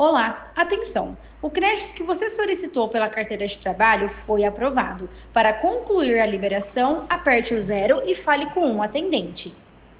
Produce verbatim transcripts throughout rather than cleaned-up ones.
Olá, atenção! O crédito que você solicitou pela carteira de trabalho foi aprovado. Para concluir a liberação, aperte o zero e fale com um atendente.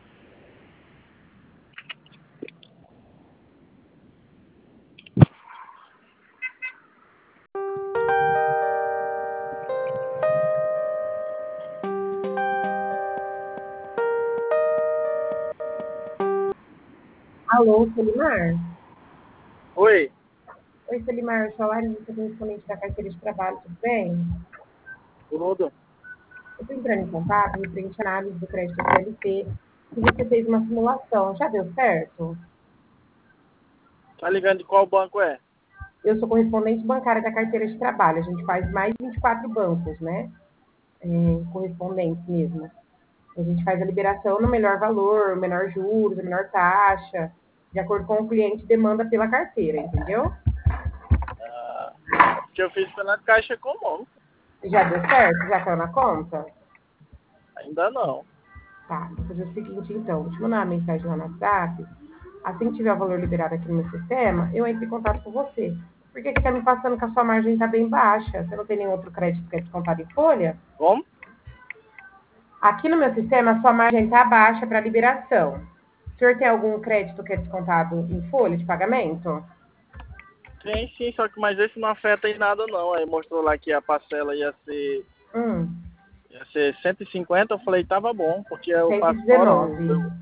Alô, Selimar? Oi, Oi, Selimar, sou a Larissa, correspondente da carteira de trabalho, tudo bem? tudo. Eu estou entrando em contato referente à análise do crédito C L T, que você fez uma simulação. Já deu certo? Tá ligando de qual banco é? Eu sou correspondente bancária da carteira de trabalho. A gente faz mais de vinte e quatro bancos, né? É, correspondentes mesmo. A gente faz a liberação no melhor valor, menor juros, a menor taxa, de acordo com o cliente demanda pela carteira, entendeu? Que eu fiz pela Caixa Comum. Já deu certo? Já caiu na conta? Ainda não. Tá, vou fazer o seguinte então, vou te mandar uma mensagem lá no WhatsApp. Assim que tiver o valor liberado aqui no meu sistema, eu entro em contato com você. Por que que tá me passando que a sua margem está bem baixa? Você não tem nenhum outro crédito que é descontado em folha? Como? Aqui no meu sistema, a sua margem está baixa para liberação. O senhor tem algum crédito que é descontado em folha de pagamento? Tem sim, só que mas esse não afeta em nada não. Aí mostrou lá que a parcela ia ser, Hum, ia ser cento e cinquenta, eu falei, tava bom, porque eu cento e passo fora o dezenove. meu.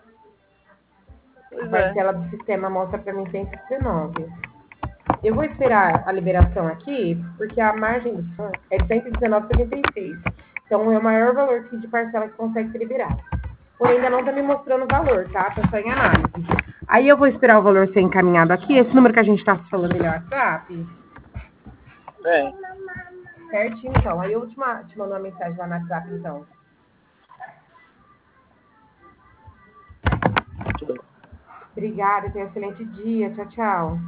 A Pois é. parcela do sistema mostra para mim cento e dezenove. Eu vou esperar a liberação aqui, porque a margem do senhor é de cento e dezenove vírgula setenta e seis. Então, é o maior valor que de parcela que consegue ser liberado. Porém, ainda não está me mostrando o valor, tá? Está só em análise. Aí eu vou esperar o valor ser encaminhado aqui. Esse número que a gente está falando no WhatsApp. Bem, Certinho, então. Aí eu te, ma- te mando uma mensagem lá no WhatsApp, então. tudo bem. Obrigada, tenha um excelente dia. Tchau, tchau.